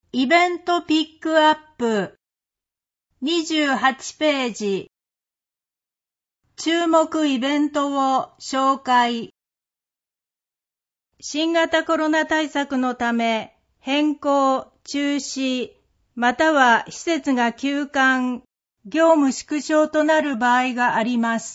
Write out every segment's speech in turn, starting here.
イベントピックアップ28ページ。注目イベントを紹介。新型コロナ対策のため変更、中止、または施設が休館、業務縮小となる場合があります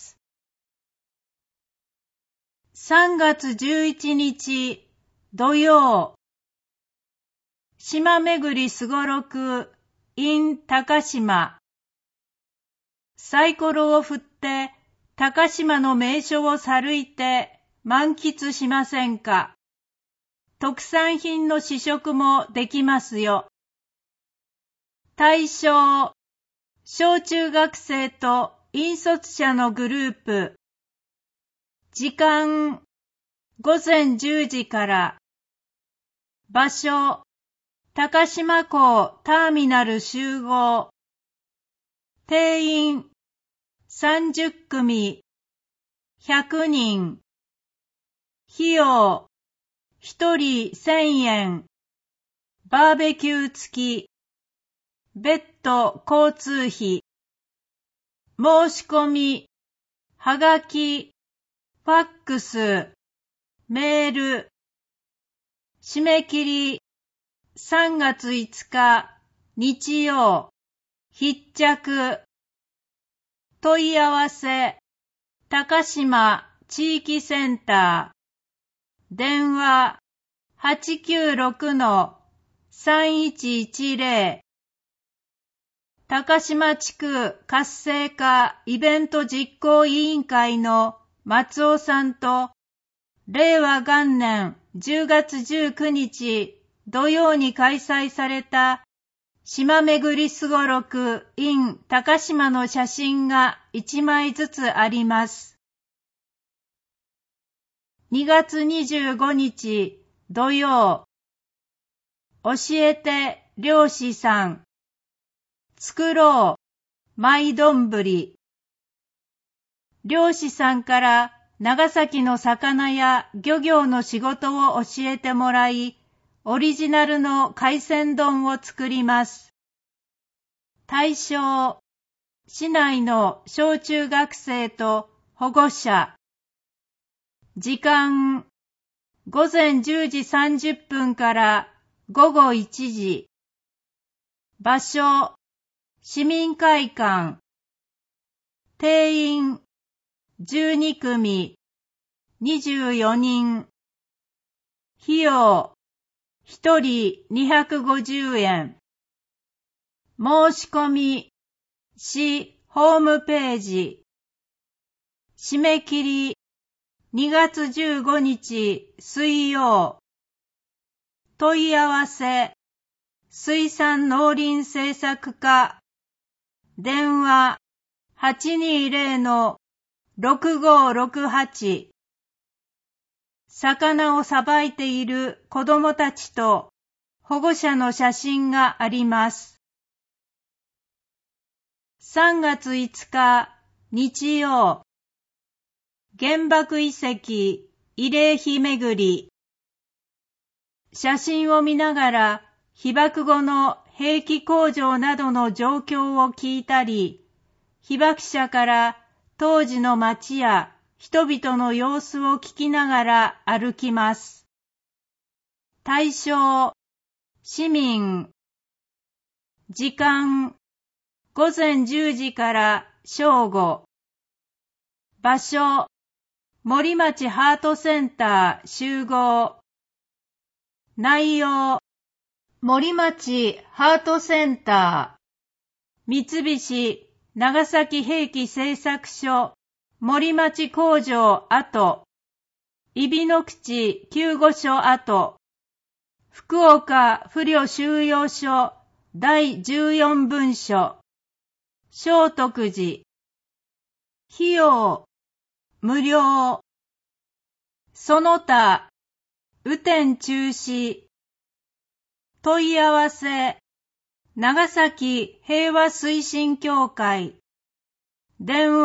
。3月11日土曜、島めぐりすごろく in 高島。サイコロを振って高島の名所をさるいて満喫しませんか。特産品の試食もできますよ。対象、小中学生と引率者のグループ。時間、午前10時から。場所、高島港ターミナル集合。定員、30組、100人。費用、1人1000円。バーベキュー付き。別途交通費。申し込み、はがき、ファックス、メール。締め切り、3月5日、日曜。必着。問い合わせ、高島地域センター。電話、896-3110。高島地区活性化イベント実行委員会の松尾さんと、令和元年10月19日土曜に開催された島めぐりすごろく in 高島の写真が1枚ずつあります。2月25日土曜、教えて漁師さん。作ろう、マイどんぶり。漁師さんから長崎の魚や漁業の仕事を教えてもらい、オリジナルの海鮮丼を作ります。対象、市内の小中学生と保護者。時間、午前10時30分から午後1時。場所、市民会館。定員、12組、24人。費用、1人250円。申し込み、市ホームページ。締め切り、2月15日水曜。問い合わせ、水産農林政策課。電話、820-6568。魚をさばいている子どもたちと保護者の写真があります。3月5日日曜、原爆遺跡慰霊碑巡り。写真を見ながら被爆後の兵器工場などの状況を聞いたり、被爆者から当時の街や人々の様子を聞きながら歩きます。対象、市民。時間、午前10時から正午。場所、森町ハートセンター集合。内容、森町ハートセンター、三菱長崎兵器製作所森町工場跡、揖斐野口救護所跡、福岡不慮収容所第14分所、聖徳寺。費用、無料。その他、雨天中止。問い合わせ、長崎平和推進協会。電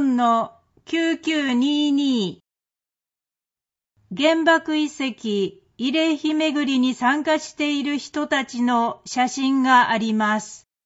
話、844-9922。原爆遺跡慰霊碑巡りに参加している人たちの写真があります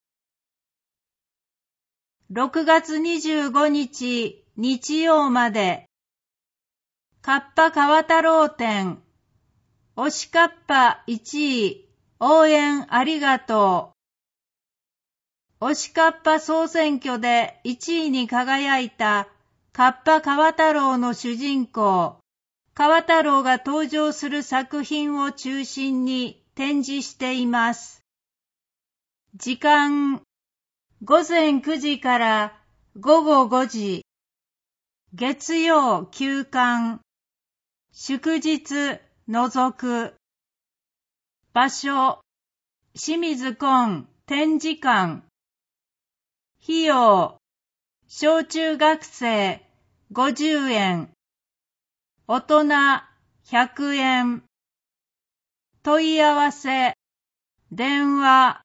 。6月25日日曜まで、カッパ川太郎展、推しカッパ1位、応援ありがとう。推しカッパ総選挙で1位に輝いたカッパ川太郎の主人公、川太郎が登場する作品を中心に展示しています。時間、午前9時から午後5時、月曜休館、祝日除く。場所、清水崑展示館。費用、小中学生50円。大人100円。問い合わせ、電話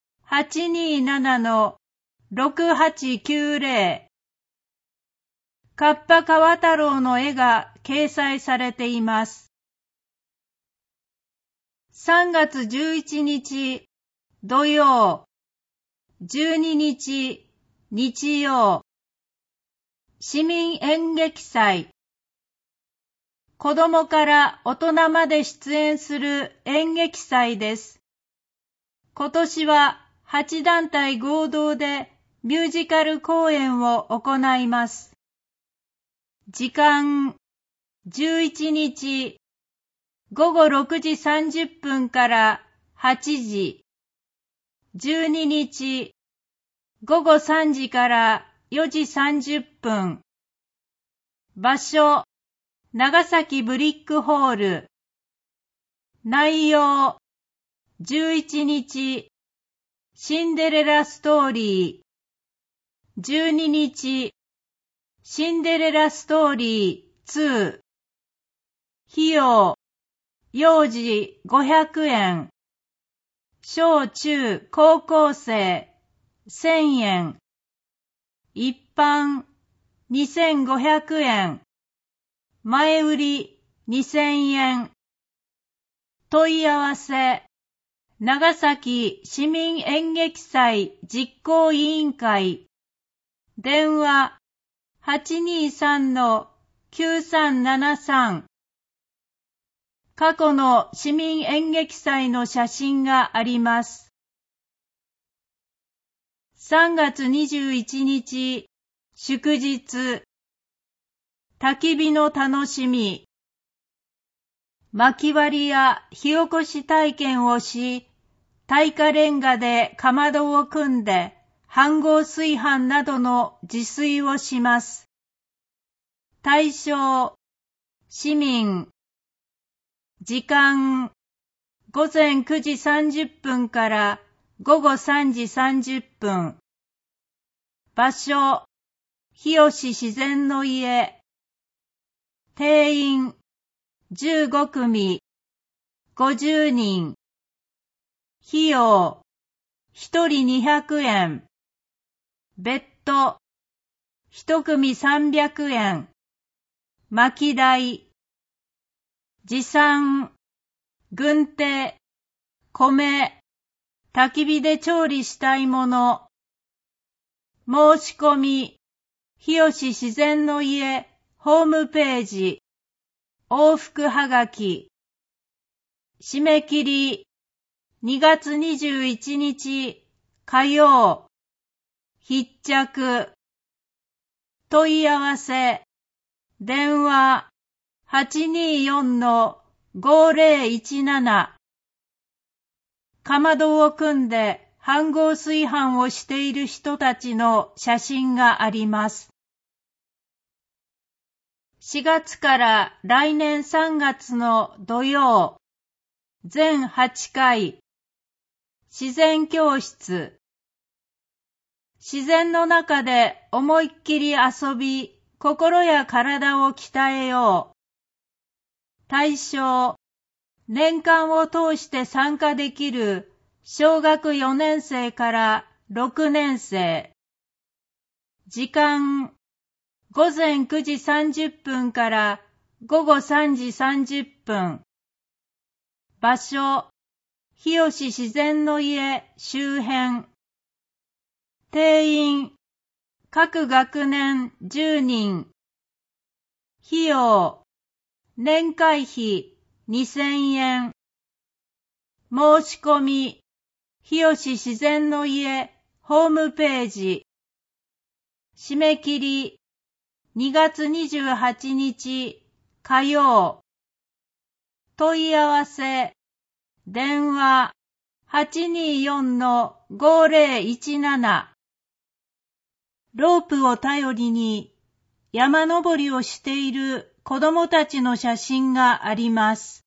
827-6890。カッパ川太郎の絵が掲載されています。3月11日土曜、12日日曜、市民演劇祭。子供から大人まで出演する演劇祭です。今年は8団体合同でミュージカル公演を行います。時間、11日午後6時30分から8時、12日午後3時から4時30分。場所、長崎ブリックホール。内容、11日、シンデレラストーリー。12日、シンデレラストーリー2。費用、幼児500円。小中高校生1000円。一般2500円。前売り2000円。問い合わせ、長崎市民演劇祭実行委員会。電話 823-9373。過去の市民演劇祭の写真があります。3月21日、祝日。焚き火の楽しみ。薪割りや火起こし体験をし、耐火レンガでかまどを組んで、飯盒炊飯などの自炊をします。対象、市民。時間、午前9時30分から午後3時30分。場所、日吉自然の家。定員、15組、50人。費用、1人200円。別途、1組300円。薪代。持参、軍手、米、焚き火で調理したいもの。申し込み、日吉自然の家ホームページ、往復はがき。締め切り、2月21日火曜。必着。問い合わせ、電話824-5017。かまどを組んで飯盒炊飯をしている人たちの写真があります。4月から来年3月の土曜、全8回、自然教室。自然の中で思いっきり遊び、心や体を鍛えよう。対象、年間を通して参加できる小学4年生から6年生。時間、午前9時30分から午後3時30分。 場所、日吉自然の家周辺。定員、各学年10人。費用、年会費2000円。申し込み、日吉自然の家ホームページ。締め切り、2月28日火曜。問い合わせ、電話 824-5017。ロープを頼りに山登りをしている子供たちの写真があります。